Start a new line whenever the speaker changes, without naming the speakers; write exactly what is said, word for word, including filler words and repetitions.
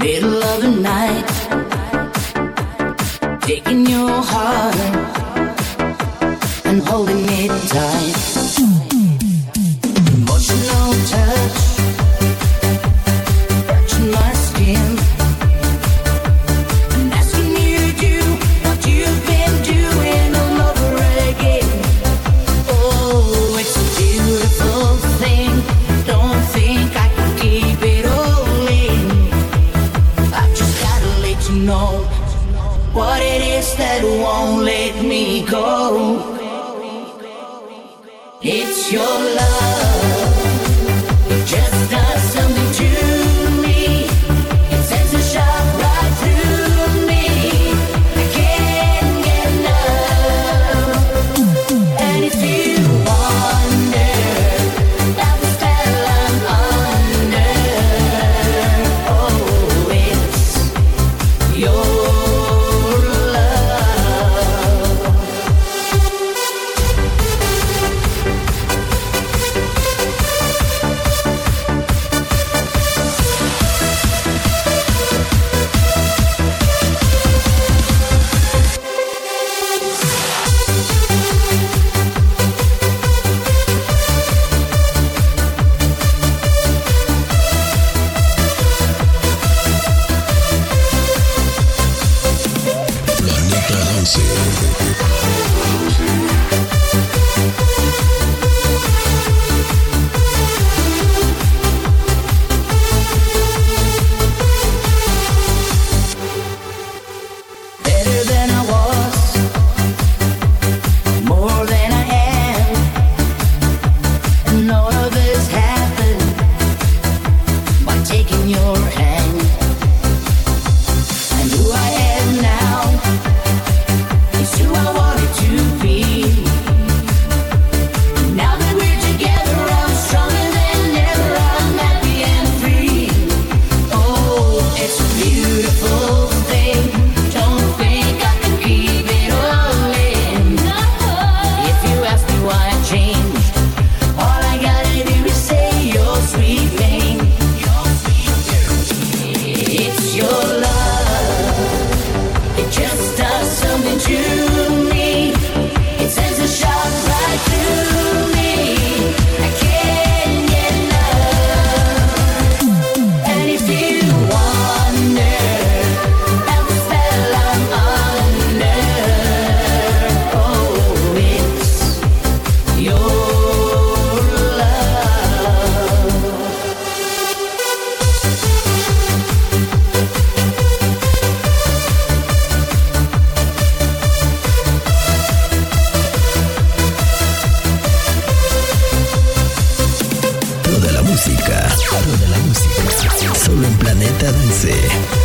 middle of the night, taking your heart and holding it tight. Emotional touch, touching my skin, and asking you to do what you've been doing all over again. Oh, it's a beautiful thing. Don't think I can keep it all in. I just gotta let you know what it is that won't let me go. It's your love. It just does something to me. It sends a shot right through me. I can't get enough. And if you wonder about the spell I'm under, oh, it's your
Solo en Planeta Dance.